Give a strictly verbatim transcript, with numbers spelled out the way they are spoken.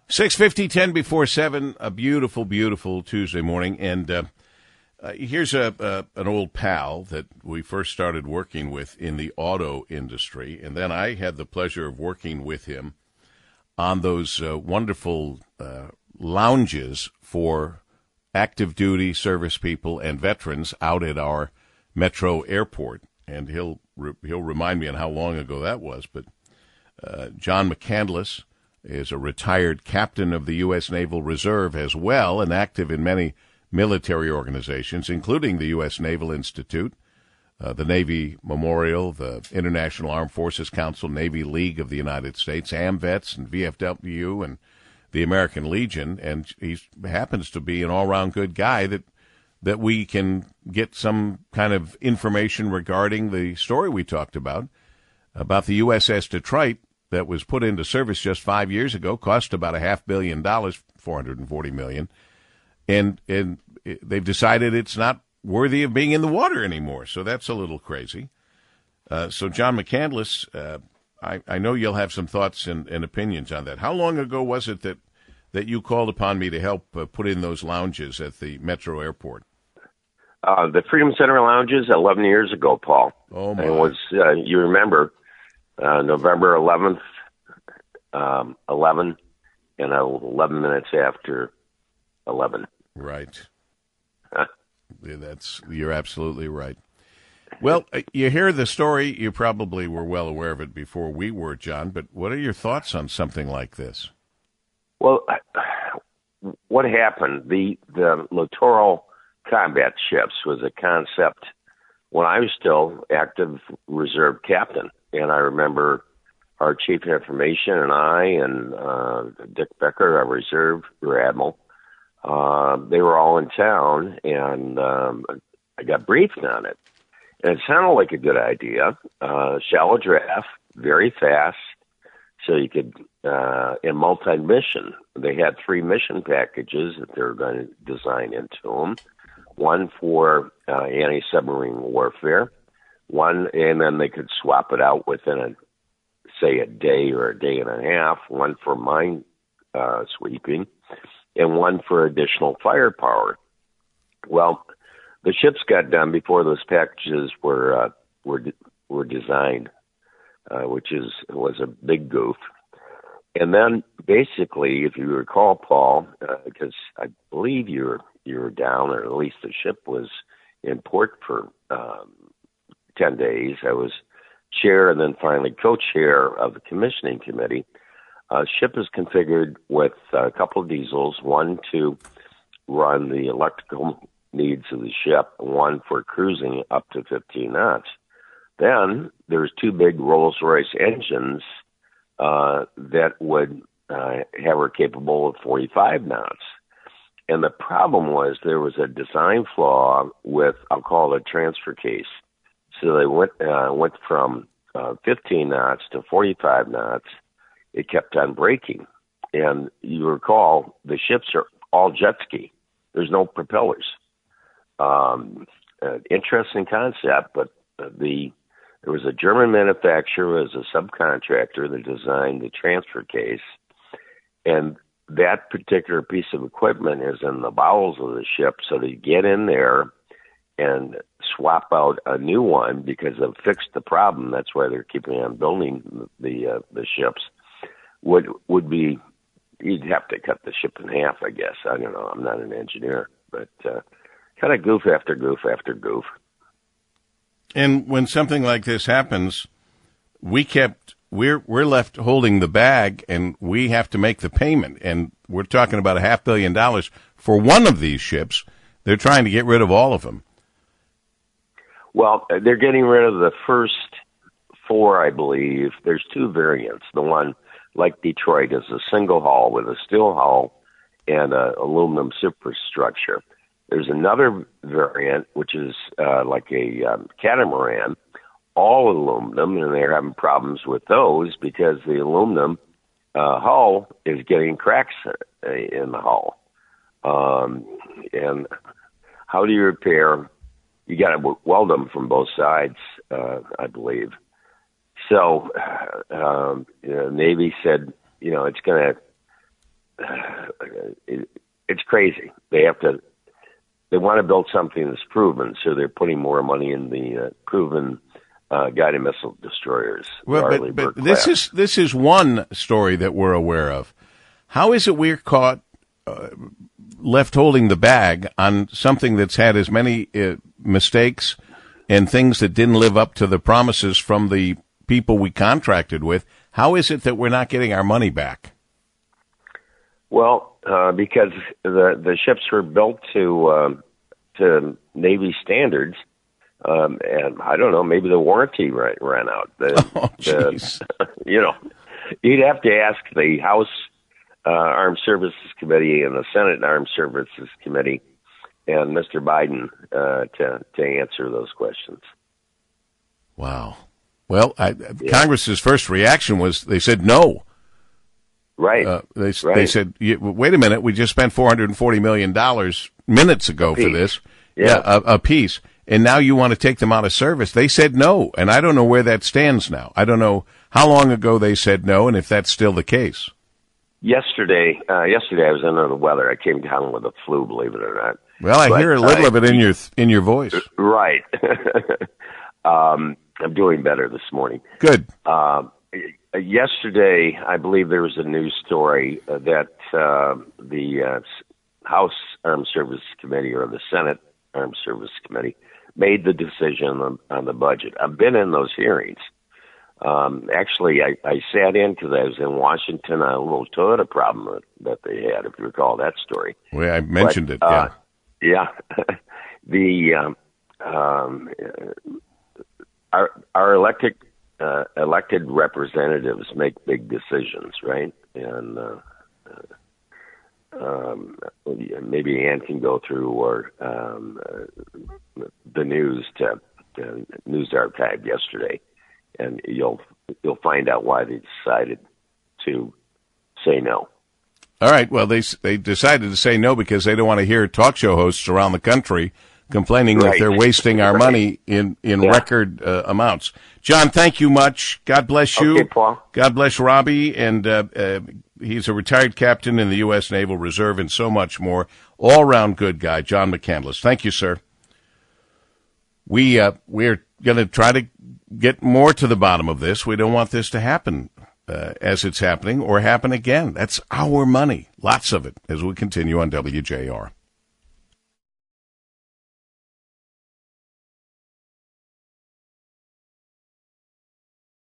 six fifty, ten before seven, a beautiful, beautiful Tuesday morning. And uh, uh, here's a, a an old pal that we first started working with in the auto industry. And then I had the pleasure of working with him on those uh, wonderful uh, lounges for active duty service people and veterans out at our Metro Airport. And he'll re- he'll remind me on how long ago that was. But uh, John McCandless is a retired captain of the U S. Naval Reserve as well, and active in many military organizations, including the U S. Naval Institute, uh, the Navy Memorial, the International Armed Forces Council, Navy League of the United States, AMVETS, and V F W, and the American Legion. And he happens to be an all-around good guy that that we can get some kind of information regarding the story we talked about, about the U S S Detroit, that was put into service just five years ago, cost about a half billion dollars, four hundred forty million dollars, and and they've decided it's not worthy of being in the water anymore. So that's a little crazy. Uh, so John McCandless, uh, I, I know you'll have some thoughts and, and opinions on that. How long ago was it that, that you called upon me to help uh, put in those lounges at the Metro Airport? Uh, the Freedom Center lounges, eleven years ago, Paul. Oh, my. It was, uh, you remember, Uh, November eleventh, um, eleven, and eleven minutes after eleven. Right. Huh? Yeah, that's you're absolutely right. Well, you hear the story. You probably were well aware of it before we were, John. But what are your thoughts on something like this? Well, what happened? The the littoral combat ships was a concept when I was still active reserve captain. And I remember our chief of information and I and uh, Dick Becker, our reserve rear admiral, uh, they were all in town, and um, I got briefed on it. And it sounded like a good idea. Uh, shallow draft, very fast, so you could, uh, in multi-mission. They had three mission packages that they were going to design into them. One for uh, anti-submarine warfare. One, and then they could swap it out within, a, say, a day or a day and a half. One for mine uh, sweeping, and one for additional firepower. Well, the ships got done before those packages were uh, were were designed, uh, which is was a big goof. And then, basically, if you recall, Paul, because uh, I believe you were you were down, or at least the ship was in port for Um, ten days. I was chair and then finally co-chair of the commissioning committee. Uh, ship is configured with a couple of diesels, one to run the electrical needs of the ship, one for cruising up to fifteen knots. Then there's two big Rolls-Royce engines uh, that would uh, have her capable of forty-five knots. And the problem was there was a design flaw with, I'll call it a transfer case. So they went uh, went from uh, fifteen knots to forty-five knots. It kept on breaking. And you recall, the ships are all jet ski. There's no propellers. Um, uh, interesting concept, but the there was a German manufacturer as a subcontractor that designed the transfer case. And that particular piece of equipment is in the bowels of the ship. So to get in there and swap out a new one because they've fixed the problem, that's why they're keeping on building the uh, the ships, would would be, you'd have to cut the ship in half, I guess. I don't know. I'm not an engineer, but uh, kind of goof after goof after goof. And when something like this happens, we kept, we're, we're left holding the bag, and we have to make the payment. And we're talking about a half billion dollars for one of these ships. They're trying to get rid of all of them. Well, they're getting rid of the first four, I believe. There's two variants. The one, like Detroit, is a single hull with a steel hull and an aluminum superstructure. There's another variant, which is uh, like a um, catamaran, all aluminum, and they're having problems with those because the aluminum uh, hull is getting cracks in the hull. Um, and how do you repair? You got to weld them from both sides, uh, I believe. So, um, you know, Navy said, you know, it's going to it, it's crazy. They have to. They want to build something that's proven, so they're putting more money in the uh, proven uh, guided missile destroyers. Well, but, but this is this is one story that we're aware of. How is it we're caught uh, left holding the bag on something that's had as many uh, mistakes and things that didn't live up to the promises from the people we contracted with? How is it that we're not getting our money back? Well, uh, because the the ships were built to uh, to Navy standards, um, and I don't know, maybe the warranty ran, ran out. The, oh, jeez. You know, you'd have to ask the House uh, Armed Services Committee and the Senate Armed Services Committee and Mister Biden uh, to to answer those questions. Wow. Well, I, yeah. Congress's first reaction was they said no. Right. Uh, they right. they said, wait a minute, we just spent four hundred forty million dollars minutes ago for this. Yeah, yeah a, a piece. And now you want to take them out of service. They said no, and I don't know where that stands now. I don't know how long ago they said no, and if that's still the case. Yesterday, uh, yesterday I was under the weather. I came down with a flu, believe it or not. Well, I but, hear a little uh, of it in your in your voice. Right. um, I'm doing better this morning. Good. Um, yesterday, I believe there was a news story uh, that uh, the uh, House Armed Services Committee or the Senate Armed Services Committee made the decision on, on the budget. I've been in those hearings. Um, actually, I, I sat in because I was in Washington on a little Toyota problem that, that they had, if you recall that story. Well, I mentioned but, it, yeah. Uh, yeah. the um, um, our, our elected uh, elected representatives make big decisions, right? And uh, um, maybe Ann can go through or um, uh, the news to uh, news archive yesterday, and you'll you'll find out why they decided to say no. All right. Well, they they decided to say no because they don't want to hear talk show hosts around the country complaining right. that they're wasting our right. money in in yeah. record uh, amounts. John, thank you much. God bless you. Okay, Paul. God bless Robbie, and uh, uh, he's a retired captain in the U S Naval Reserve and so much more. All round good guy, John McCandless. Thank you, sir. We uh, we're going to try to get more to the bottom of this. We don't want this to happen uh, as it's happening or happen again. That's our money, lots of it, as we continue on W J R.